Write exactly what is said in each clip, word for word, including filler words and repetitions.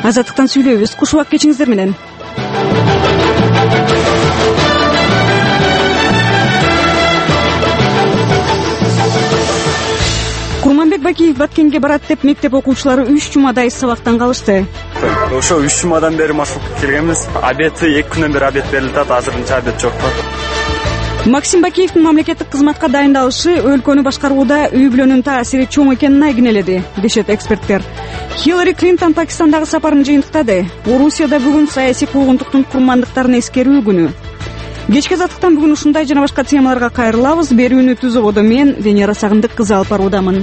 Азаттыктан сүйлөйбүз. Куш убак кечиңиздер менен. Курманбек Бакиев Баткенге барат деп мектеп окуучулары үч жумадай сабактан калышты. Ошо үч жумадан бери маршрутка келгенбиз. Обеди эки күндөн бери обед берилип атат, азырынча обед жок. Максим Бакиевдин мамлекеттик кызматка дайындалышы өлкөнү башкарууда үй-бүлөнүн таасири чоң экенин айгинеледи, дешет эксперттер. Хиллари Клинтон Пакистандагы сапарын жыйынтыктады. Орусияда бүгүн саясий куугунтуктун курмандыктарын эскерүү күнү. Кечки азаттыктан бүгүн ушундай жана башка темаларга кайрылабыз. Берүүнү түзөгөдө мен Венера Сагындык кызы алып баруудамын.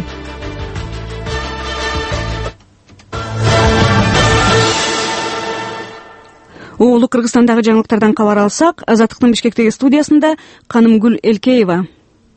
Оолу Кыргызстандагы жаңылыктардан кабар алсак, Азаттыктын Бишкектеги студиясында Канымгүл Элкеева.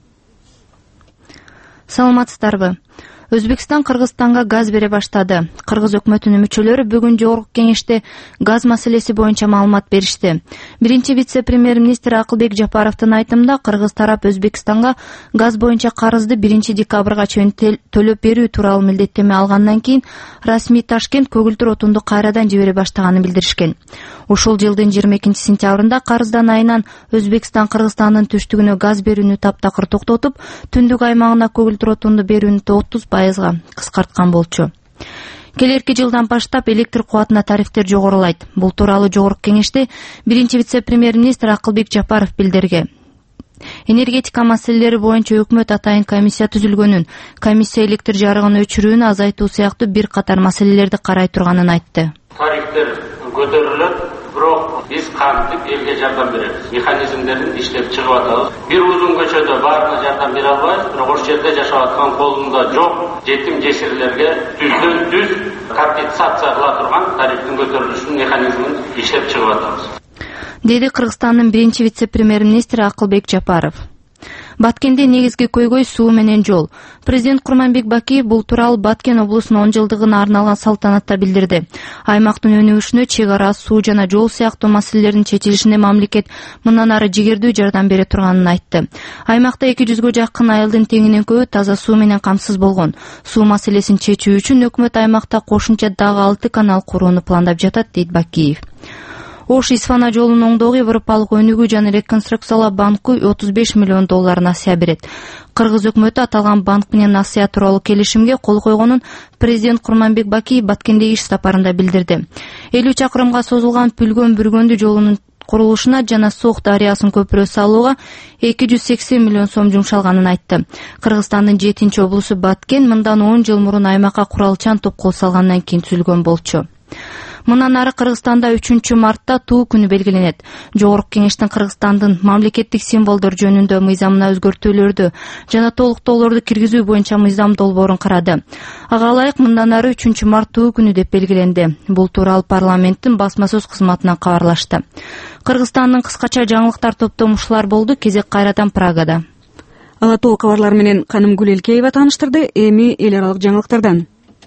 Саламатсыздарбы? Өзбекстан Кыргызстанга газ бере баштады. Кыргыз өкмөтүнүн мүчөлөрү бүгүн жогорку кеңеште газ маселеси боюнча маалымат беришти. Биринчи вице-премьер-министр Акылбек Жапаровдун айтымында Кыргыз тарап Өзбекстанга газ боюнча карызды биринчи декабрга чейин төлөп берүү тууралуу милдеттеме алгандан кийин расмий Ташкент көгүлтүр отунду кайрадан жибере баштаганын билдиришкен. Ушул жылдын жыйырма экинчи сентябрында карыздан айынан Өзбекстан Кыргызстандын түштүгүнө газ берүүнү таптакыр токтотуп, түндүк аймагына көгүлтүр отунду берүүнү отуз пайызга кыскарткан болчу. Келерки жылдан баштап электр кубатына тарифтер жогорулайт. Бул тууралуу жогорку кеңеште биринчи вице-премьер-министр Акылбек Жапаров билдирген. Энергетика маселелери боюнча өкмөт атайын комиссия түзүлгөнүн, комиссия электр жарыгын өчүрүүнү азайтуу сыяктуу бир катар маселелерди карай турганын айтты. Тарифтер көтөрүлөт, бирок биз кантип элге жардам беребиз? Механизмдерин иштеп чыгып атабыз. Бир узун көчөдө баарына жардам бере албайбыз, бирок ошол жерде жашап аткан колунда жок жетим жесирлерге түздөн түз компенсация кыла турган тарифтин көтөрүлүшүнүн механизмин иштеп чыгып атабыз, деди Кыргызстандын биринчи вице-премьер-министри Акылбек Жапаров. Баткенде негизги көйгөй суу менен жол. Президент Курманбек Бакиев бул тууралуу Баткен облусунун он жылдыгына арналган салтанатта билдирди. Аймактын өнүгүшүнө чек ара, суу жана жол сыяктуу маселелердин чечилишине мамлекет мындан ары жигердүү жардам бере турганын айтты. Аймакта эки жүзгө жакын айылдын теңинен көбү таза суу менен камсыз болгон. Суу маселесин чечүү үчүн өкмөт аймакта кошумча дагы алты канал курууну пландап жатат, дейт Бакиев. Ош-Исфана жолунун оңдоого Европалык өнүгүү жана реконструкциялоо банкы отуз беш миллион доллар насыя берет. Кыргыз өкмөтү аталган банк менен насыя тууралуу келишимге кол койгонун президент Курманбек Бакиев Баткенде иш сапарында билдирди. элүү чакырымга созулган Пүлгөн-Бүргөндү жолунун курулушуна жана Сок дарыясын көпүрө салууга эки жүз сексен миллион сом жумшалганын айтты. Кыргызстандын жетинчи облусу Баткен мындан он жыл мурун аймакка куралчан топ кол салгандан кийин түзүлгөн болчу. Мындан ары Кыргызстанда үчүнчү мартта туу күнү белгиленет. Жогорку кеңештин Кыргызстандын мамлекеттик символдор жөнүндө мыйзамына өзгөртүүлөрдү жана толуктоолорду киргизүү боюнча мыйзам долбоорун карады. Ага ылайык мындан ары үчүнчү март туу күнү деп белгиленди. Бул тууралуу парламенттин басма сөз кызматынан кабарлашты. Кыргызстандын кыскача жаңылыктар топтомушулар болду. Кезек кайрадан Прагада. Ала толук кабарлар менен Канымгүл Элкеева тааныштырды. Эми эл аралык жаңылыктардан.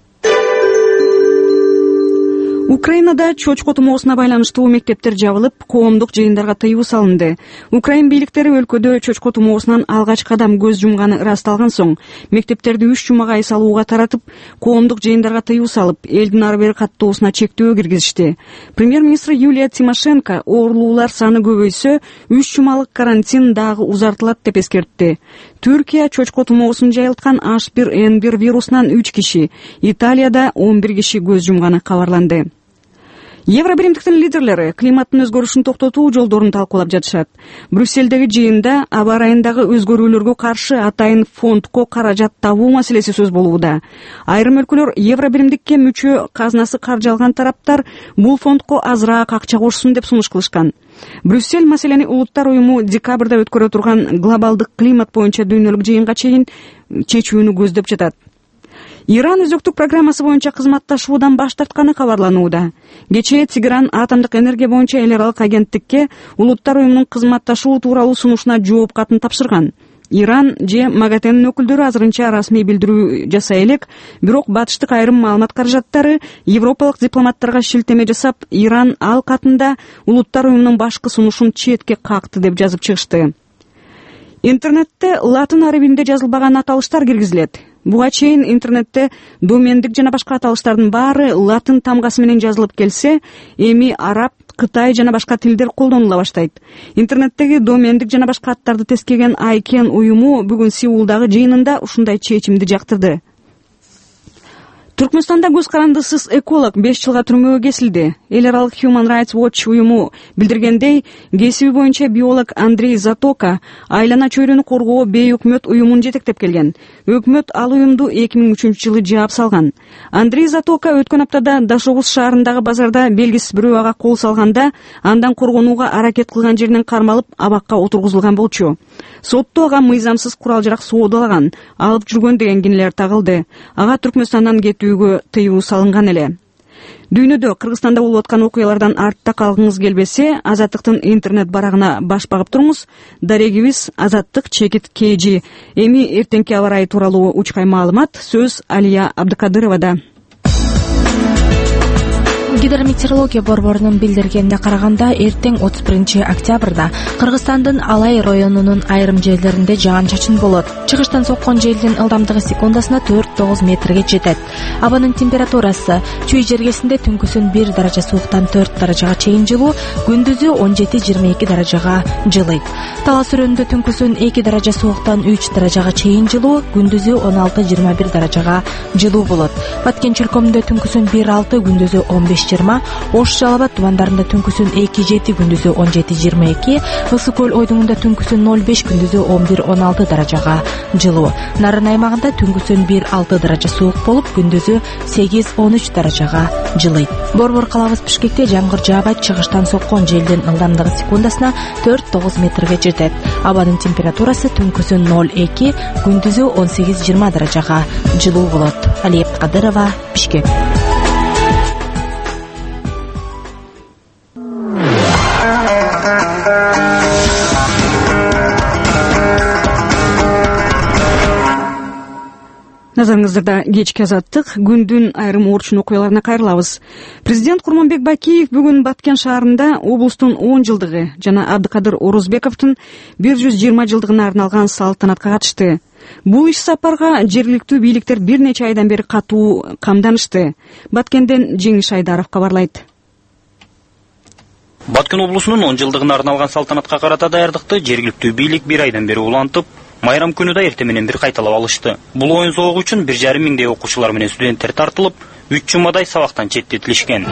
Украинада чочко тумоосуна байланыштуу мектептер жабылып, коомдук жыйындарга тыюу салынды. Украин бийликтери өлкөдө чочко тумоосунан алгачкы адам көз жумганы ырасталган соң, мектептерди үч жумага ай салууга таратып, коомдук жыйындарга тыюу салып, элдин ары бери каттоосуна чектөө киргизишти. Премьер-министр Юлия Тимошенко оорулуулар саны көбөйсө, үч жумалык карантин дагы узартылат деп эскертти. Түркия чочко тумоосун жайылткан эйч бир эн бир вирусунан үч киши, Италияда он бир киши көз жумганы кабарланды. Евробиримдиктин лидерлери климаттын өзгөрүшүн токтотуу жолдорун талкуулап жатышат. Брюссельдеги жыйында аба ырайындагы өзгөрүүлөргө каршы атайын фондко каражат табуу маселеси сөз болууда. Айрым өлкөлөр Евробиримдикке мүчө казнасы каржы алган тараптар бул фондко азыраак акча кошсун деп сунуш кылышкан. Брюссель маселени Улуттар уюму декабрда өткөрө турган глобалдык климат боюнча дүйнөлүк жыйынга чейин чечүүнү көздөп жатат. Иран өзөктүк программасы боюнча кызматташуудан баш тартканы кабарланууда. Кечээ Тегеран атомдук энергия боюнча эл аралык агенттикке Улуттар уюмунун кызматташуу тууралуу сунушуна жооп катын тапшырган. Иран же МАГАТЭнин өкүлдөрү азырынча расмий билдирүү жасай элек, бирок батыштык айрым маалымат каражаттары европалык дипломаттарга шилтеме жасап, Иран ал катында Улуттар уюмунун башкы сунушун четке какты деп жазып чыгышты. Интернетте латын арабинде жазылбаган аталыштар киргизилет. Буга чейин интернетте домендик жана башка аталыштардын баары латын тамгасы менен жазылып келсе, эми араб, кытай жана башка тилдер колдонула баштайт. Интернеттеги домендик жана башка аттарды тескеген Айкен уюму бүгүн Сеулдагы жыйынында ушундай чечимди жактырды. Түркмөнстанда көз карандысыз эколог беш жылга түрмөгө кесилди. Эл аралык Human Rights Watch уюму билдиргендей, кесиби боюнча биолог Андрей Затока айлана чөйрөнү коргоо бейөкмөт уюмун жетектеп келген. Өкмөт ал уюмду эки миң үчүнчү жылы жаап салган. Андрей Затока өткөн аптада Дашогуз шаарындагы базарда белгисиз бирөө ага кол салганда, андан коргонууга аракет кылган жеринен кармалып, абакка отургузулган болчу. Сотто ага мыйзамсыз курал-жарак соодалаган, алып жүргөн деген кинелер тагылды. Ага Түркмөнстандан кетүүгө тыюу салынган эле. Дүйнөдө Кыргызстанда болуп аткан окуялардан артта калгыңыз келбесе, Азаттыктын интернет барагына баш багып туруңуз. Дарегибиз Азаттык чекит кж. Эми эртеңки аба ырайы тууралуу учкай маалымат, сөз Алия Абдыкадыровада. Гидрометеорология борборунун билдиргенине караганда, эртең отуз биринчи октябрда Кыргызстандын Алай районунун айрым жерлеринде жаан-чачын болот. Чыгыштан соккон желдин ылдамдыгы секундасына төрт тогуз метрге жетет. Абанын температурасы чүй жергесинде түнкүсүн бир даража сууктан төрт даражага чейин жылуу, күндүзү он жети жыйырма эки даражага жылыйт. Талас өрөөнүндө түнкүсүн эки даража сууктан үч даражага чейин жылуу, күндүзү он алты жыйырма бир даражага жылуу болот. Баткен чөлкөмүндө түнкүсүн бир алты, күндүзү он беш жыйырма, Ош Жалал Абад тубандарында түнкүсүн эки жети, күндүзү он жети жыйырма эки, Ысык көл ойдуңунда түнкүсүн ноль беш, күндүзү он бир он алты даражага жылуу. Нарын аймагында түнкүсүн бир алты даража суук болуп, күндүзү сегиз он үч даражага жылыйт. Борбор калабыз Бишкекте жамгыр жаабайт, чыгыштан соккон желдин ылдамдыгы секундасына төрт тогуз метрге жетет. Абанын температурасы түнкүсүн ноль эки, күндүзү он сегиз жыйырма даражага жылуу болот. Алия Абдыкадырова, Бишкек. Назарыңыздарда кечки Азаттык, күндүн айрым орчун окуяларына кайрылабыз. Президент Курманбек Бакиев бүгүн Баткен шаарында облустун он жылдыгы жана Абдыкадыр Орозбековдун бир жүз жыйырма жылдыгына арналган салтанатка катышты. Бул иш сапарга жергиликтүү бийликтер бир нече айдан бери катуу камданышты. Баткенден Жеңиш Айдаров кабарлайт. Баткен облусунун он жылдыгына арналган салтанатка карата даярдыкты жергиликтүү бийлик бир айдан бери улантып, майрам күнү да эртең менен бир кайталап алышты. Бул оюн зоогу үчүн бир жарым миңдей окуучулар менен студенттер тартылып, үч жумадай сабактан четтетилишкен.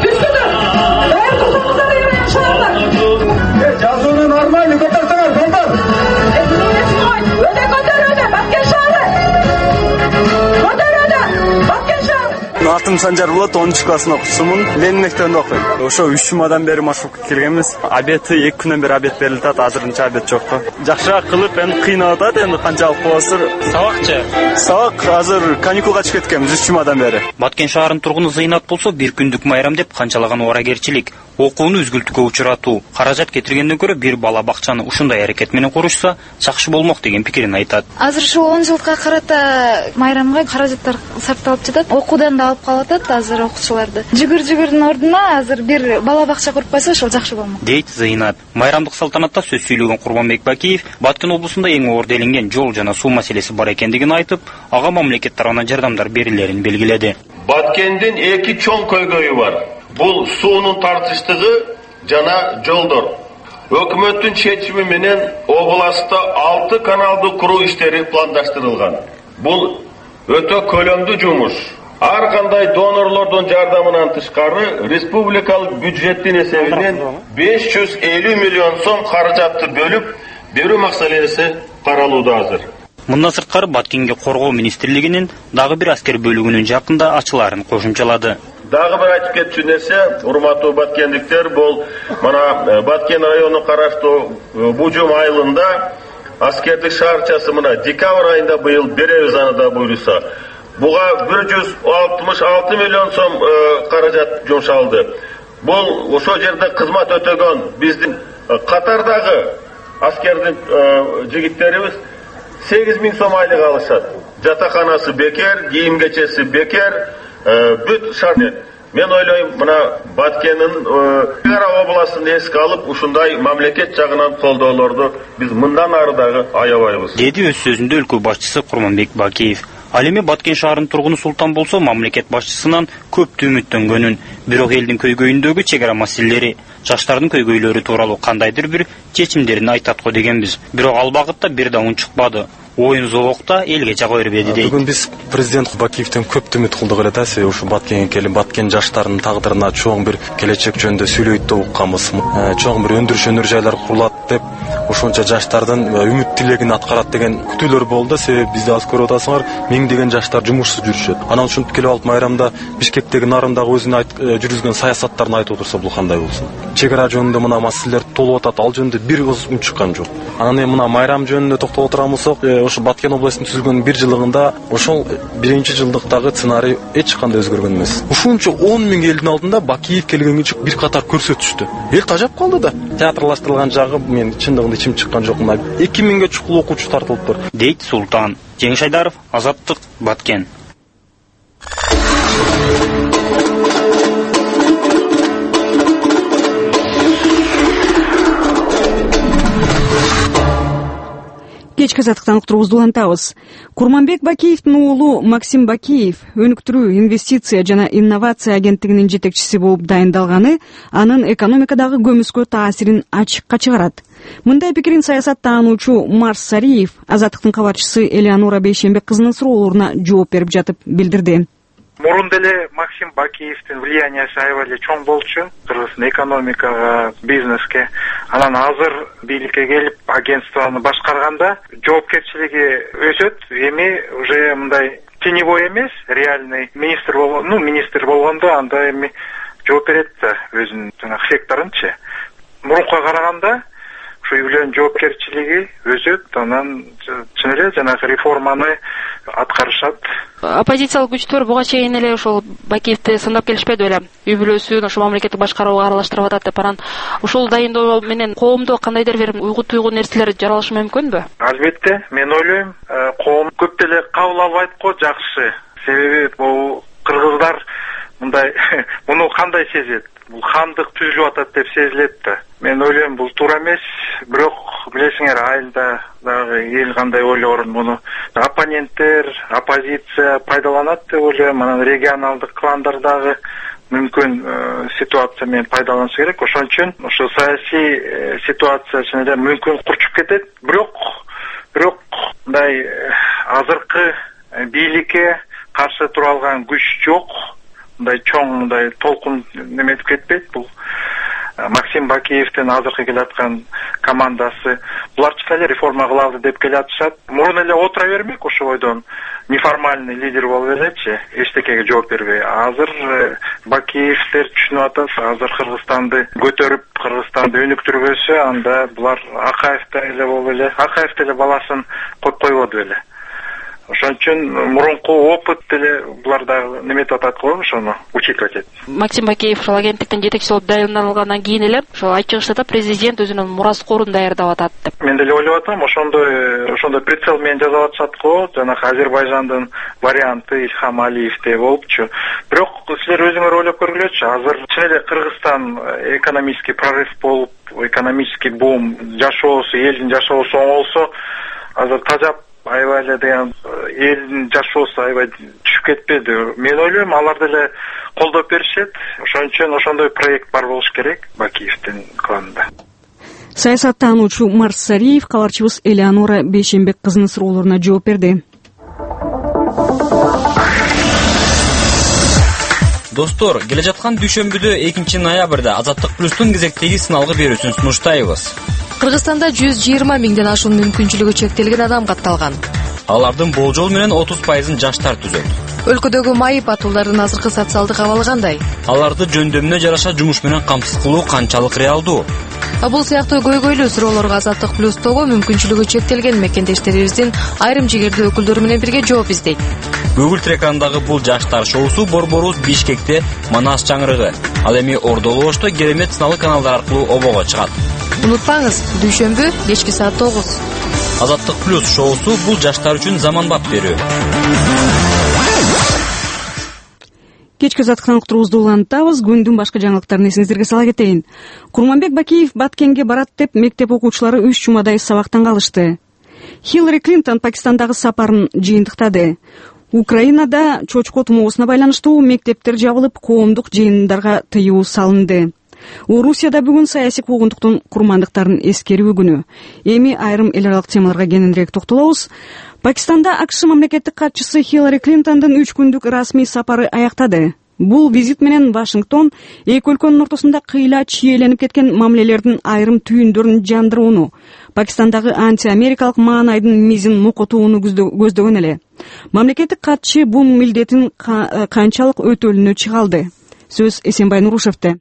Атым Санжар болот, онунчу класстын окуучусумун. Ленин мектебинде окуйм. Ошо үч жумадан бери маршрутка киргенбиз. Обед эки күндөн бери обед берилип атат, азырынча обед жок да. Жакшыраак кылып, эми кыйнап атат, эми канчалык болосур. Сабакчы? Сабак азыр каникулга чыгып кеткенбиз үч жумадан бери. Баткен шаарынын тургуну Зыйнат болсо, бир күндүк майрам деп канчалаган оорагерчилик, окууну үзгүлтүккө учуратуу, каражат кетиргенден көрө бир бала бакчаны ушундай аракет менен курушса, жакшы болмок деген пикирин айтат. Азыр ушул он жылга карата майрамга каражаттар сарпталып жатат. Окуудан да алып калып атат азыр окуучуларды. Жүгүр-жүгүрдүн ордуна азыр бир бала бакча куруп койсо, ошол жакшы болмок. Дейт Зыйнат. Майрамдык салтанатта сөз сүйлөгөн Курманбек Бакиев Баткен облусунда эң оор делинген жол жана суу маселеси бар экендигин айтып, ага мамлекет тарабынан жардамдар берилерин белгиледи. Баткендин эки чоң көйгөйү бар. Бул суунун тартыштыгы жана жолдор. Өкмөттүн чечими менен областа алты каналды куруу иштери пландаштырылган. Бул өтө көлөмдүү жумуш. Ар кандай донорлордун жардамынан тышкары республикалык бюджеттин эсебинен беш жүз элүү миллион сом каражатты бөлүп берүү маселеси каралууда азыр. Мындан сырткары Баткенге коргоо министрлигинин дагы бир аскер бөлүгүнүн жакында ачылаарын кошумчалады. Дагы бир айтып кетчү нерсе, урматтуу баткендиктер, бул мына Баткен районуна караштуу Бужум айылында аскердик шаарчасы мына декабрь айында быйыл беребиз аны да буйруса. Буга бир жүз алтымыш алты миллион сом каражат жумшалды. Бул ошол жерде кызмат өтөгөн биздин катардагы аскердин жигиттерибиз сегиз миң сом айлык алышат. Жатаканасы бекер, кийим кечеси бекер, бүт шаар Мен ойлойм, мына Баткендин Чек ара областын эске алып, ушундай мамлекет жагынан колдоолорду биз мындан ары дагы аябайбыз. Деди өз сөзүндө өлкө башчысы Курманбек Бакиев. Ал эми Баткен шаарынын тургуну Султан болсо, мамлекет башчысынан көптү үмүттөнгөнүн, бирок элдин көйгөйүндөгү чек ара маселелери, жаштардын көйгөйлөрү тууралуу кандайдыр бир чечимдерин айтат го дегенбиз. Бирок ал багытта бир да үн чыкпады. Оюн зоокта элге жага бербеди дейт. Бүгүн биз президент Бакиевден көп үмүт кылдык эле да, себеби ушу Баткенге келип Баткен жаштарынын тагдырына чоң бир келечек жөнүндө сүйлөйт деп укканбыз. Чоң бир өндүрүш өнөр жайлар курулат деп, ошончо жаштардын үмүт тилегин аткарат деген күтүүлөр болду, себеби бизде аз көрүп атасыңар, миңдеген жаштар жумушсуз жүрүшөт. Анан ушинтип келип алып майрамда Бишкектеги нарындагы өзүнүн жүргүзгөн саясаттарын айтып отурса, бул кандай болсун? Чек ара жөнүндө мына маселелер толуп атат, ал жөнүндө бир өз үн чыккан жок. Анан эми мына майрам жөнүндө токтолуп отурган болсок, ошо Баткен областынын түзүлгөн бир жылдыгында ошол биринчи жылдыктагы сценарий эч кандай өзгөргөн эмес. Ушунча он миң элдин алдында Бакиев келгенге бир катар көрсөтүштү. Эл тажап калды да. Театрлаштырылган жагы мен чындыгында ичим чыккан жок. Мына эки миңге чукул окуучу тартылыптыр, дейт Султан. Жеңиш Айдаров, Азаттык, Баткен. Кечки азаттыктан уктуруубузду улантабыз. Курманбек Бакиевдин уулу Максим Бакиев өнүктүрүү, инвестиция жана инновация агенттигинин жетекчиси болуп дайындалганы анын экономикадагы көмүскө таасирин ачыкка чыгарат. Мындай пикирин саясаттануучу Марс Сариев Азаттыктын кабарчысы Элеонора Бейшембек кызынын суроолоруна жооп берип жатып билдирди. Мурун деле Максим Бакиевдин влияниясы аябай эле чоң болчу Кыргыздын экономикага, бизнеске. Анан азыр бийликке келип агентствону башкарганда жоопкерчилиги өсөт. Эми уже мындай теневой эмес, реальный министр болгон, ну министр болгондо анда эми жооп берет да өзүнүн жанагы секторунчу. Мурункуга караганда ушу үйлөн жоопкерчилиги өсөт, анан чын эле жанагы реформаны аткарышат. Оппозициялык күчтөр буга чейин эле ошол Бакиевди сындап келишпеди беле? Үй бүлөсүн ошо мамлекеттик башкарууга аралаштырып атат деп, анан ушул дайындоо менен коомдо кандайдыр бир уйгу туйгу нерселер жаралышы мүмкүнбү? Албетте, мен ойлойм, коом көп деле кабыл албайт го, жакшы. Себеби бул кыргыздар мындай муну кандай сезет? Бул хандык түзүлүп атат деп сезилет да. Мен ойлойм, бул туура эмес, бирок билесиңер, айылда дагы эл кандай ойлорун муну оппоненттер, оппозиция пайдаланат деп ойлойм. Анан регионалдык кландар дагы мүмкүн ситуация менен пайдаланышы керек. Ошон үчүн ошо саясий ситуация чын эле мүмкүн курчуп кетет. Бирок бирок мындай азыркы бийликке каршы тура алган күч жок. Мындай чоң мындай толкун неметип кетпейт. Бул Максим Бакиевдин азыркы келаткан командасы булар чын эле реформа кылалы деп келатышат. Мурун эле отура бермек ошо бойдон неформальный лидер болуп элечи, эчтекеге жооп бербей. Азыр Бакиевдер түшүнүп атат, азыр Кыргызстанды көтөрүп, Кыргызстанды өнүктүрбөсө, анда булар Акаевда эле болуп эле, Акаев деле баласын коюп койбоду беле. Ошон үчүн мурунку опыт деле булар дагы неметип атат го, ошону учитывать этет. Максим Бакиев ошол агенттиктин жетекчиси болуп дайындалгандан кийин эле ошол айтып чыгышта президент өзүнүн мураскорун даярдап атат деп. Мен деле ойлоп атам, ошондой ошондой прицел менен жазып атышат го, жанагы Азербайжандын варианты Ильхам Алиевде болупчу. Бирок силер өзүңөр ойлоп көргүлөчү, азыр чын эле Кыргызстан экономический прорыв болуп, экономический бум, жашоосу, элдин жашоосу оңолсо, азыр тажап аябай эле деген элдин жашоосу аябай түшүп кетпеди. Мен ойлойм, алар деле колдоп беришет. Ошон үчүн ошондой проект бар болуш керек Бакиевдин кланында. Саясаттануучу Марс Сариев кабарчыбыз Элеонора Бейшембек кызынын суроолоруна жооп берди. Достор, келе жаткан дүйшөмбүдө экинчи ноябрда Азаттык плюстун кезектеги сыналгы берүүсүн сунуштайбыз. Кыргызстанда жүз жыйырма миңден ашуун мүмкүнчүлүгү чектелген адам катталган. Алардын болжол менен отуз пайызын жаштар түзөт. Өлкөдөгү майып атуулардын азыркы социалдык абалы кандай? Аларды жөндөмүнө жараша жумуш менен камсыз кылуу канчалык реалдуу? Бул сыяктуу көйгөйлүү суроолорго Азаттык плюстогу мүмкүнчүлүгү чектелген мекендештерибиздин айрым жигердүү өкүлдөрү менен бирге жооп издейт. Көгүл экрандагы бул жаштар шоусу борборубуз Бишкекте Манас чаңырыгы, ал эми Ордолу Ошто Керемет сыналык каналдар аркылуу обого чыгат. Унутпаңыз, дүйшөмбү кечки саат тогуз. Азаттык плюс шоусу бул жаштар үчүн заманбап берүү. Кечки азаттыктан уктуруубузду улантабыз. Күндүн башка жаңылыктарын эсиңиздерге сала кетейин. Курманбек Бакиев Баткенге барат деп мектеп окуучулары үч жумадай сабактан калышты. Хиллари Клинтон Пакистандагы сапарын жыйынтыктады. Украинада чочко тумоосуна байланыштуу мектептер жабылып, коомдук жыйындарга тыюу салынды. Орусияда бүгүн саясий куугунтуктун курмандыктарын эскерүү күнү. Эми айрым эл аралык темаларга кененирээк токтолобуз. Пакистанда АКШ мамлекеттик катчысы Хиллари Клинтондун үч күндүк расмий сапары аяктады. Бул визит менен Вашингтон эки өлкөнүн ортосунда кыйла чийеленип кеткен мамилелердин айрым түйүндөрүн жандырууну, Пакистандагы анти-америкалык маанайдын мизин мукотууну көздөгөн эле. Мамлекеттик катчы бул милдетин канчалык өтөлүнө чыгалды. Сөз Эсенбай Нурушевде.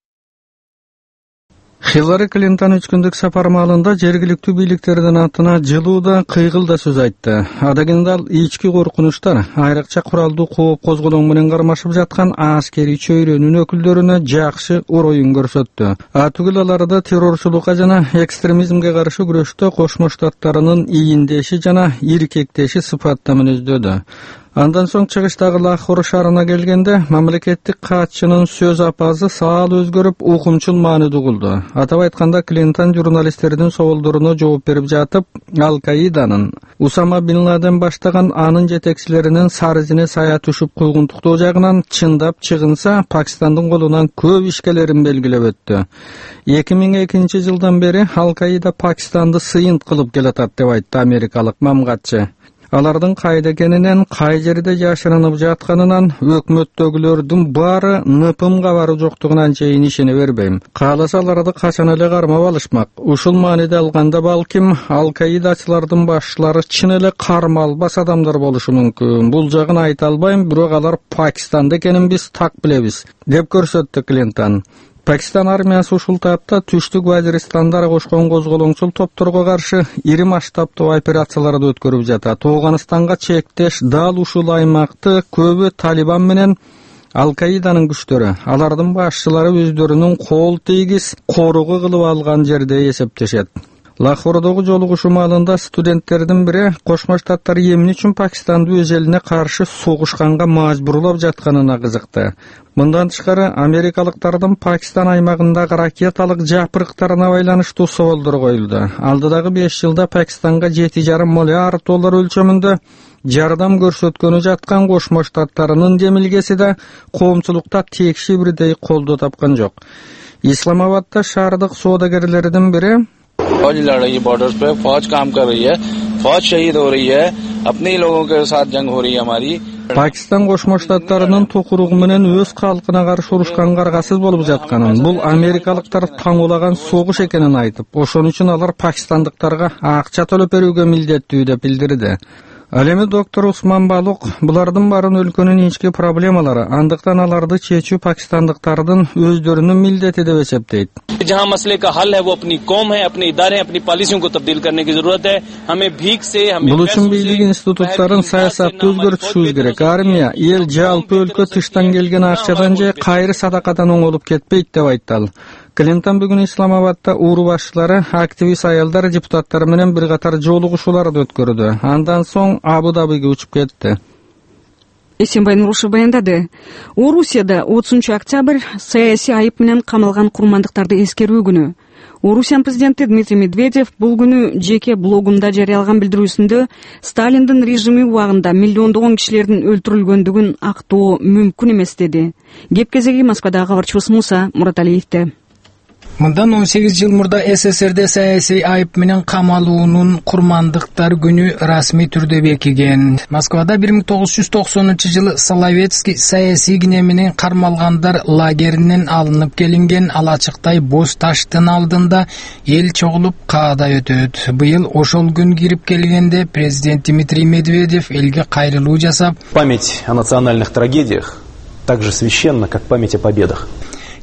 Хиллари Клинтон үч күндүк сапар маалында жергиликтүү бийликтердин атына жылуу да кыйгыл да сөз айтты. Адагында ал ички коркунучтар, айрыкча куралдуу кооп козголоң менен кармашып жаткан аскери чөйрөнүн өкүлдөрүнө жакшы ороюн көрсөттү. Атүгүл аларда террорчулукка жана экстремизмге каршы күрөштө Кошмо Штаттарынын ийиндеши жана иркектеши сыпатта мүнөздөдү. Андан соң чыгыштагы Лахор шаарына келгенде мамлекеттик катчынын сөз апазы саал өзгөрүп, укумчул маанидүү кылды. Атап айтканда, Клинтон журналисттердин соолдоруна жооп берип жатып, Ал-Каиданын Усама бин Ладен баштаган анын жетекчилеринин сар изине сая түшүп куйгунтуктоо жагынан чындап чыгынса, Пакистандын колунан көп ишкелерин белгилеп өттү. эки миң экинчи жылдан бери Ал-Каида Пакистанды сыйынт кылып келатат деп айтты америкалык мамгатчы. Алардын кайда экенинен, кай жерде жашырынып жатканынан өкмөттөгүлөрдүн баары ныпым кабары жоктугунан чейин ишене бербейм. Кааласа аларды качан эле кармап алышмак. Ушул мааниде алганда балким Ал-Каидачылардын башчылары чын эле кармалбас адамдар болушу мүмкүн. Бул жагын айта албайм, бирок алар Пакистанда экенин биз так билебиз, деп көрсөттү Клинтон. Пакистан армиясы ушул тапта түштүк Вазиристандары кошкон козголоңчул топторго каршы ири масштабтуу операцияларды өткөрүп жатат. Ооганстанга чектеш дал ушул аймакты көбү Талибан менен Ал-Каиданын күчтөрү, алардын башчылары өздөрүнүн кол тийгиз коругу кылып алган жерде эсептешет. Лахордогу жолугушуу маалында студенттердин бири Кошмо Штаттар эмне үчүн Пакистанды өз элине каршы согушканга мажбурлап жатканына кызыкты. Мындан тышкары америкалыктардын Пакистан аймагындагы ракеталык жапырыктарына байланыштуу соолдор коюлду. Алдыдагы беш жылда Пакистанга жети жарым миллиард доллар өлчөмүндө жардам көрсөткөнү жаткан Кошмо Штаттарынын демилгеси да коомчулукта текши бирдей колдоо тапкан жок. Исламабадда шаардык соодагерлердин бири फौज लड़ रही है बॉर्डर्स पे, फौज काम कर रही है, फौज शहीद हो रही है, अपने ही लोगों के साथ जंग हो रही है हमारी. Пакистан Кошмо Штаттарынын токуругу менен өз калкына каршы урушкан каргасыз болуп жатканын, бул америкалыктар таңуулаган согуш экенин айтып, ошон үчүн алар пакистандыктарга акча төлөп берүүгө милдеттүү деп билдирди. Ал эми доктор Усман Балук булардын баарын өлкөнүн ички проблемалары, андыктан аларды чечүү пакистандыктардын өздөрүнүн милдети деп эсептейт. जहां मसले का हल है वो अपनी कौम है, अपने इदारे, अपनी पॉलिसियों को तब्दील करने की जरूरत है. हमें भीख से हमें Бул үчүн бийлик институттарын саясатты өзгөртүшүбүз керек. Армия, эл, жалпы өлкө тыштан келген акчадан же кайры садакадан оңолуп кетпейт деп айтты. Клинтон бүгүн Исламабадда уру башчылары, активист аялдар, депутаттар менен бир катар жолугушууларды өткөрдү. Андан соң Абу-Дабиге учуп кетти. Эсенбай Нурушев баяндады. Орусияда отузунчу октябрь саясий айып менен камалган курмандыктарды эскерүү күнү. Орусиян президенти Дмитрий Медведев бул күнү жеке блогунда жарыялаган билдирүүсүндө Сталиндин режими убагында миллиондогон кишилердин өлтүрүлгөндүгүн актоо мүмкүн эмес деди. Кеп кезеги Москвадагы кабарчыбыз Муса Мураталиевде. Мындан он сегиз жыл мурда СССРде саясий айып менен камалуунун курмандыктар күнү расмий түрдө бекиген. Москвада бир миң тогуз жүз токсонунчу жылы Соловецкий саясий кине менен кармалгандар лагеринен алынып келинген алачыктай боз таштын алдында эл чогулуп каадай өтөт. Быйыл ошол күн кирип келгенде президент Дмитрий Медведев элге кайрылуу жасап, память о национальных трагедиях так же священна, как память о победах.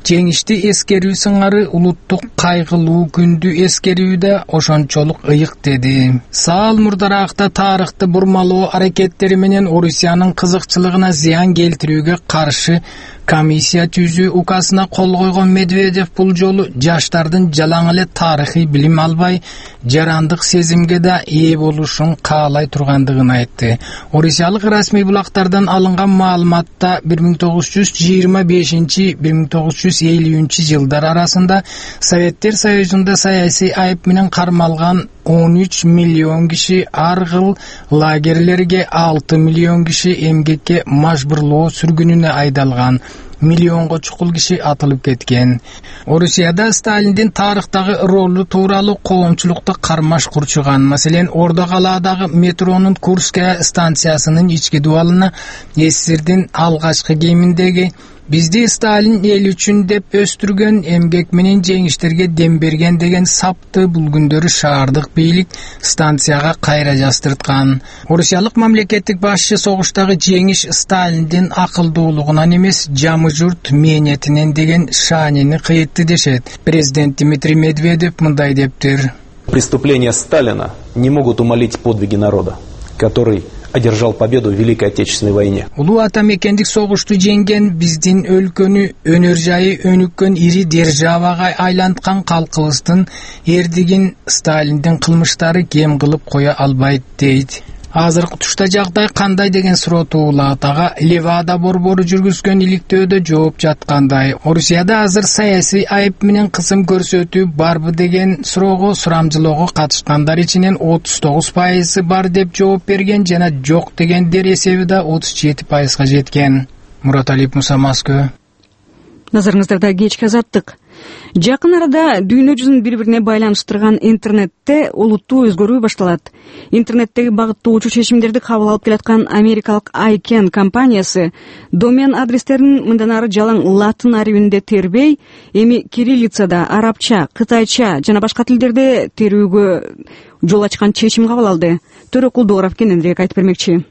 жеңишти эскерүү сыңары улуттук кайгылуу күндү эскерүү да ошончолук ыйык деди. Саал мурдаракта тарыхты бурмалоо аракеттери менен Орусиянын кызыкчылыгына зыян келтирүүгө каршы комиссия түзүү указына кол койгон Медведев бул жолу жаштардын жалаң эле тарыхый билим албай, жарандык сезимге да ээ болушун каалай тургандыгын айтты. Орусиялык расмий булактардан алынган маалыматта бир миң тогуз жүз жыйырма бешинчи — бир миң тогуз жүз элүүнчү жылдар арасында Советтер Союзунда саясий айып менен кармалган он үч миллион киши, ар кыл лагерлерге алты миллион киши, эмгекке мажбурлоо сүргүнүнө айдалган, миллионго чукул киши атылып кеткен. Орусияда Сталиндин тарыхтагы ролу тууралуу коомчулукта кармаш курчуган. Маселен, Ордо калаадагы метронун Курская станциясынын ички дубалына СССРдин алгачкы кеминдеги «Бизди Сталин эл үчүн деп өстүргөн, эмгек менен жеңиштерге дем берген» деген сапты бул күндөрү шаардык бийлик станцияга кайра жаздырткан. Орусиялык мамлекеттик башчы согуштагы жеңиш Сталиндин акылдуулугунан эмес, жамы журт мээнетинен деген шаанини кыйтты дешет. Президент Дмитрий Медведев мындай дептир. Преступления Сталина не могут умалить подвиги народа, который одержал победу в Великой Отечественной войне. Улуу ата мекендик согушту жеңген, биздин өлкөнү өнөр жайы өнүккөн ири державага айланткан калкыбыздын эрдигин Сталиндин кылмыштары кем кылып кое албайт дейт. Азыркы тушта жагдай кандай деген суроо туулаатага Левада борбору жүргүзгөн иликтөөдө жооп жаткандай. Орусияда азыр саясий айып менен кысым көрсөтүү барбы деген суроого сурамжылоого катышкандар ичинен отуз тогуз пайызы бар деп жооп берген жана жок дегендер эсеби да отуз жети пайызга жеткен. Мураталиев Муса, Москва. Назарыңыздарда кечки азаттык. Жакын арада дүйнө жүзүн бири-бирине байланыштырган интернетте олуттуу өзгөрүү башталат. Интернеттеги багыттоочу чечимдерди кабыл алып келаткан америкалык Айкен компаниясы домен адрестерин мындан ары жалаң латын арабинде тербей, эми кириллицада, арабча, кытайча жана башка тилдерде терүүгө жол ачкан чечим кабыл алды. Төрөкул Догоров кененирээк айтып бермекчи.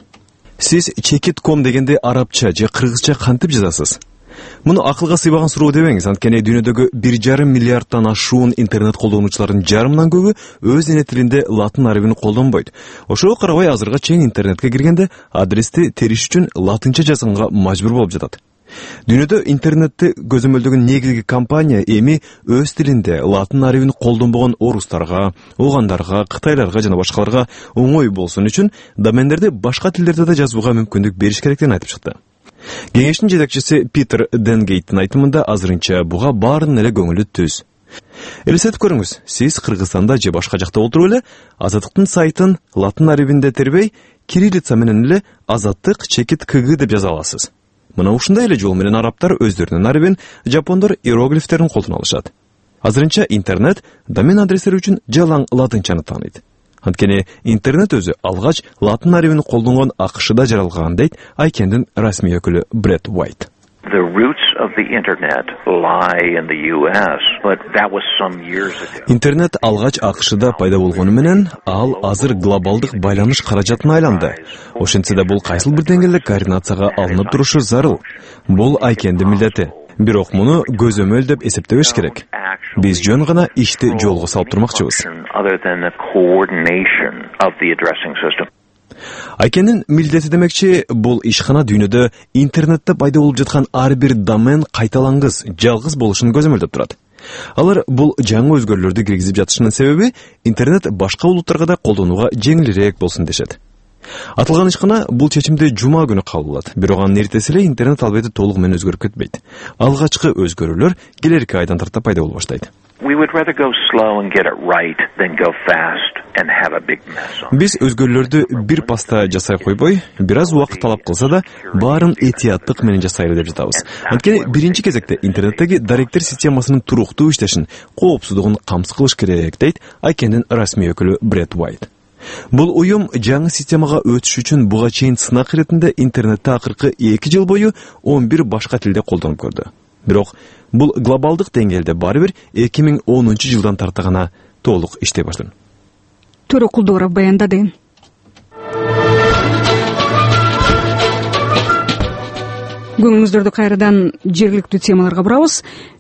Сиз чекит точка ком дегенде арабча же кыргызча кантип жазасыз? Муну акылга сыйбаган суроо дебеңиз, анткени дүйнөдөгү бир жарым миллиардтан ашуун интернет колдонуучулардын жарымынан көбү өз эне тилинде латын арабин колдонбойт. Ошого карабай азыркы чең интернетке киргенде адрести териш үчүн латынча жазганга мажбур болуп жатат. Дүйнөдө интернетти көзөмөлдөгөн негизги компания эми өз тилинде латын арабин колдонбогон орустарга, огандарга, кытайларга жана башкаларга оңой болсун үчүн домендерди башка тилдерде да жазууга мүмкүндүк бериш керектигин айтып чыкты. Кеңештин жетекчиси Питер Денгейттин айтымында азырынча буга баарын эле көңүлү түз. Элестетип көрүңүз, сиз Кыргызстанда же башка жакта отуруп эле Азаттыктын сайтын латын арабинде тербей, кириллица менен эле Азаттык чекит кг деп жаза аласыз. Мына ушундай эле жол менен арабтар өздөрүнүн арабин, жапондор иероглифтерин колдоно алышат. Азырынча интернет домен адреστери үчүн жалаң латынчаны тааныйт. Анткени интернет өзү алгач латын арабин колдонгон АКШда жаралган дейт Айкендин расмий өкүлү Брэд Уайт. The roots of the internet lie in the U S, but that was some years ago. Интернет алгач АКШда пайда болгону менен ал азыр глобалдык байланыш каражатына айланды. Ошентсе да бул кайсыл бир деңгээлде координацияга алынып турушу зарыл. Бул Айкендин милдети. Бирок муну көзөмөл деп эсептебеш керек. Биз жөн гана ишти жолго салып турмакчыбыз. Айкендин милдети демекчи, бул ишкана дүйнөдө интернетте пайда болуп жаткан ар бир домен кайталангыс, жалгыз болушун көзөмөлдөп турат. Алар бул жаңы өзгөрүүлөрдү киргизип жатышынын себеби интернет башка улуттарга да колдонууга жеңилирээк болсун дешет. Атылган ишкана бул чечимди жума күнү кабыл алат. Бирок анын эртеси эле интернет албети толугу менен өзгөрүп кетпейт. Алгачкы өзгөрүүлөр келерки айдан тарта пайда боло баштайт. Биз өзгөрүүлөрдү бир паста жасай койбой, бир аз убакыт талап кылса да, баарын этияттык менен жасайлы деп жатабыз. Анткени биринчи кезекте интернеттеги даректер системасынын туруктуу иштешин, коопсуздугун камсыз кылыш керек, дейт Айкендин расмий өкүлү Брэд Уайт. Бул уюм жаңы системага өтүш үчүн буга чейин сынак иретинде интернетти акыркы эки жыл бою он бир башка тилде колдонуп көрдү. Бирок бул глобалдык деңгээлде баары бир эки миң онунчу жылдан тарта гана толук иштей баштаган. Төрөкул Догоров баяндады. көңүлүңүздөрдү кайрадан жергиликтүү темаларга бурабыз.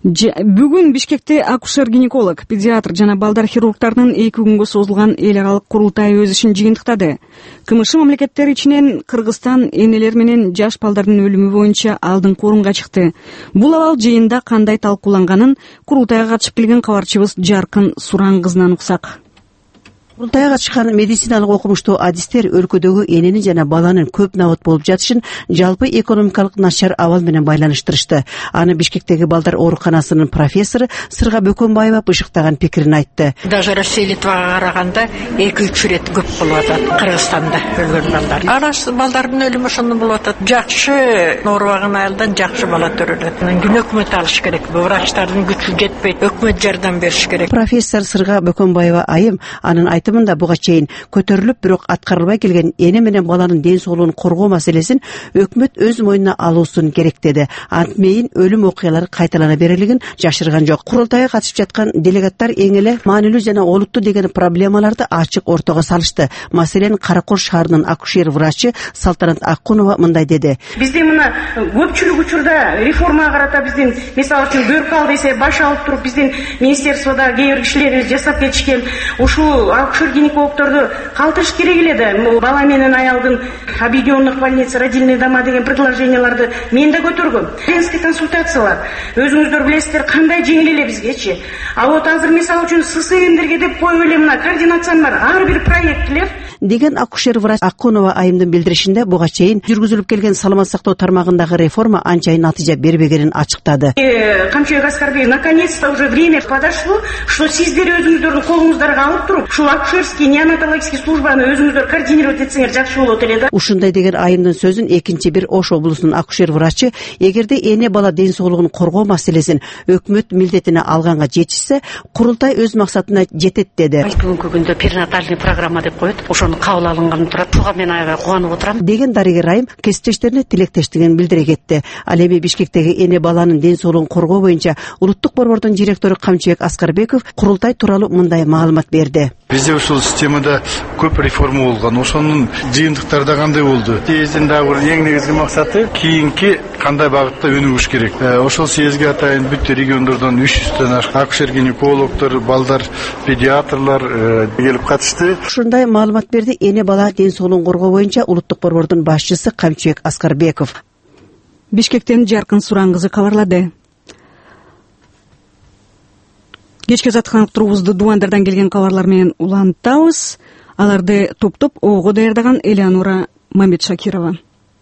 Бүгүн Бишкекте акушер-гинеколог, педиатр жана балдар хирургтарынын эки күнгө созулган эл аралык курултайы өз ишин жыйынтыктады. КМШ мамлекеттери ичинен Кыргызстан энелер менен жаш балдардын өлүмү боюнча алдыңкы орунга чыкты. Бул абал жыйында кандай талкууланганын курултайга катышып келген кабарчыбыз Жаркын Суран-кызынан уксак. Курултайга катышкан медициналык окумуштуу адистер өлкөдөгү эненин жана баланын көп набат болуп жатышын жалпы экономикалык начар абал менен байланыштырышты. Аны Бишкектеги балдар ооруканасынын профессору Сырга Бөкөнбаева бышыктаган пикирин айтты. Даже Россия, Литвага караганда эки үч ирет көп болуп атат Кыргызстанда өлгөн балдар. Арасы балдардын өлүмү ошондон болуп атат. Жакшы оорубаган айылдан жакшы бала төрөлөт. Күн өкмөт алыш керек. Врачтардын күчү жетпейт. Өкмөт жардам бериш керек. Профессор Сырга Бөкөнбаева айым анын айтымында буга чейин көтөрүлүп, бирок аткарылбай келген эне менен баланын ден соолугун коргоо маселесин өкмөт өз мойнуна алуусун керек деди. Антмейин өлүм окуялары кайталана берилигин жашырган жок. Курултайга катышып жаткан делегаттар эң эле маанилүү жана олуттуу деген проблемаларды ачык ортого салышты. Маселен, Каракош шаарынын акушер врачы Салтанат Аккунова мындай деди. Бизде мына көпчүлүк учурда реформага карата биздин, мисалы үчүн бөрк ал десе баш алып туруп биздин министерстводо кээ бир кишилер жасап кетишкен. Ушул акушер-гинекологдорду калтырыш керек эле да. Бала менен аялдын объединенных больница, родильные дома деген предложенияларды мен да көтөргөм. Женский консультациялар өзүңүздөр билесиздер кандай жеңил эле бизгечи. А вот азыр мисалы үчүн ССНдерге деп коюп эле мына координациянын бар ар бир проектлер деген акушер врач Аккунова айымдын билдиришинде буга чейин жүргүзүлүп келген саламат сактоо тармагындагы реформа анчайын натыйжа бербегенин ачыктады. Камчыбек Аскарбек, наконец-то уже время подошло, что сиздер өзүңүздөрдүн колуңуздарга алып туруп, ушул акушерский неонатологический службаны өзүңүздөр координировать этсеңер жакшы болот эле да. Ушундай деген айымдын сөзүн экинчи бир Ош облусунун акушер врачы, эгерде эне бала ден соолугун коргоо маселесин өкмөт милдетине алганга жетишсе, курултай өз максатына жетет деди. Бүгүнкү күндө перинатальный программа деп коет. Ошону кабыл алынган турат. Буга мен аябай кубанып отурам. Деген дарыгер айым кесиптештерине тилектештигин билдире кетти. Ал эми Бишкектеги эне баланын ден соолугун коргоо боюнча улуттук борбордун директору Камчыбек Аскарбеков курултай тууралуу мындай маалымат берди. Бизде ушул системада көп реформа болгон. Ошонун жыйынтыктары да кандай болду? Съездин дагы эң негизги максаты кийинки кандай багытта өнүгүш керек. Ошол съездге атайын бүт региондордон үч жүздөн ашык акушер-гинекологдор, балдар, педиатрлар келип катышты. Ушундай маалымат берди эне бала ден соолугун коргоо боюнча улуттук борбордун башчысы Камчыбек Аскарбеков. Бишкектен Жаркын Суран-кызы кабарлады. Кечки жаткан турубузду дубандардан келген кабарлар менен улантабыз. Аларды топтоп ого даярдаган Элеонора Мамедшакирова.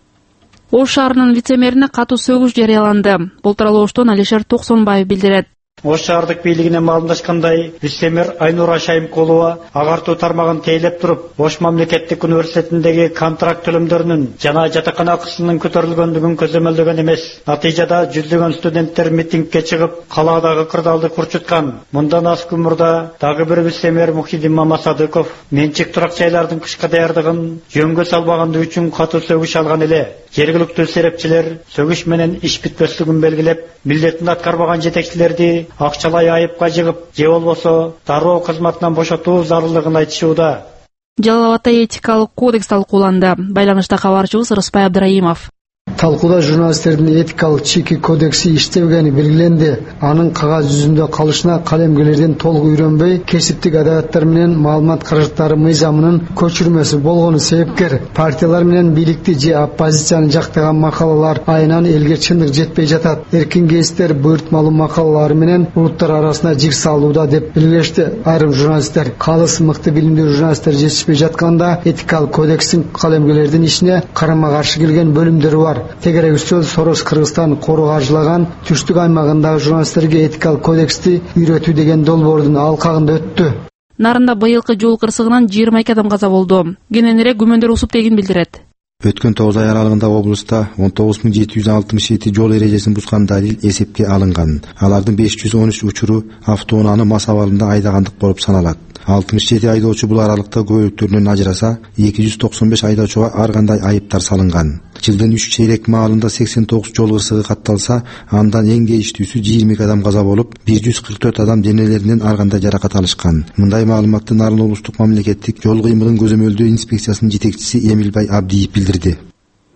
Ош шаарынын вице-мэрине катуу сөгүш жарыяланды. Бул тууралуу Оштон Алишер Токсонбаев билдирет. Ош шаардык бийлигине маалымдашкандай, вице-мэр Айнура Шайымкулова агартуу тармагын тейлеп туруп, Ош мамлекеттик университетиндеги контракт төлөмдөрүнүн жана жатакана акысынын көтөрүлгөндүгүн көзөмөлдөгөн эмес. Натыйжада жүздөгөн студенттер митингге чыгып, калаадагы кырдаалды курчуткан. Мындан аз күн мурда дагы бир вице-мэр Мухиддин Мамасадыков менчик турак жайлардын кышкы даярдыгын жөнгө салбагандыгы үчүн катуу сөгүш алган эле. Жергиликтүү серепчилер сөгүш менен иш бүтпөслүгүн белгилеп, милдетин аткарбаган жетекчилерди акчалай айыпка жыгып, же болбосо дароо кызматынан бошотуу зарылдыгын айтышууда. Жалал Абадта этикалык кодекс талкууланды. Байланышта кабарчыбыз Рыспай Абдыраимов. Талкууда журналисттердин этикалык чеки кодекси иштебегени белгиленди. Анын кагаз жүзүндө калышына калемгерлерден толук үйрөнбөй, кесиптик адабияттар менен маалымат каражаттары мыйзамынын көчүрмөсү болгону себепкер. Партиялар менен бийликти же оппозицияны жактаган макалалар айынан элге чындык жетпей жатат. Эркин кесиптер буйртмалуу макалалары менен улуттар арасында жик салууда деп белгилешти айрым журналисттер. Калыс мыкты билимдүү журналисттер жетишпей жатканда этикалык кодекстин калемгерлердин ишине карама каршы келген бөлүмдөрү бар. Тегерек үстөл Сорос Кыргызстан кору каржылаган түштүк аймагындагы журналисттерге этикалык кодексти үйрөтүү деген долбоордун алкагында өттү. Нарында быйылкы жол кырсыгынан жыйырма эки адам каза болду. Кененирээк күмөндөр усуп дегин билдирет. Өткөн тогуз ай аралыгында облуста он тогуз миң жети жүз алтымыш жети жол эрежесин бузган далил эсепке алынган. Алардын беш жүз он үч учуру автоунааны мас абалында айдагандык болуп саналат. алтымыш жети айдоочу бул аралыкта күбөлүктөрүнөн ажыраса, эки жүз токсон беш айдоочуга ар кандай айыптар салынган. Жылдын үч чейрек маалында сексен тогуз жол кырсыгы катталса, андан эң кейиштүүсү жыйырма эки адам каза болуп, бир жүз кырк төрт адам денелеринен ар кандай жаракат алышкан. Мындай маалыматты Нарын облустук мамлекеттик жол кыймылын көзөмөлдөө инспекциясынын жетекчиси Эмилбай Абдиев билдирди.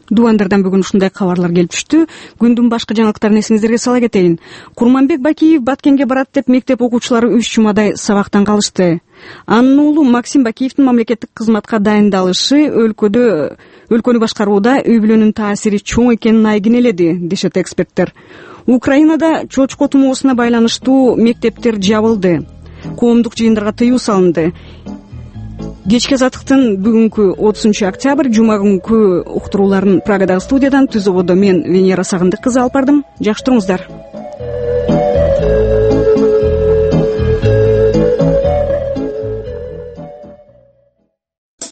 Дубандардан бүгүн ушундай кабарлар келип түштү. Күндүн башкы жаңылыктарын эсиңиздерге сала кетейин. Курманбек Бакиев Баткенге барат деп мектеп окуучулары үч жумадай сабактан калышты. Анын уулу Максим Бакиевдин мамлекеттик кызматка дайындалышы өлкөдө өлкөнү башкарууда үй бүлөнүн таасири чоң экенин айгинеледи, дешет эксперттер. Украинада чочко тумоосуна байланыштуу мектептер жабылды. Коомдук жыйындарга тыюу салынды. Кечки азаттыктын бүгүнкү отузунчу октябрь жума күнкү уктурууларын Прагадагы студиядан Түз ободо мен Венера Сагындык кызы алып бардым. Жакшы туруңуздар.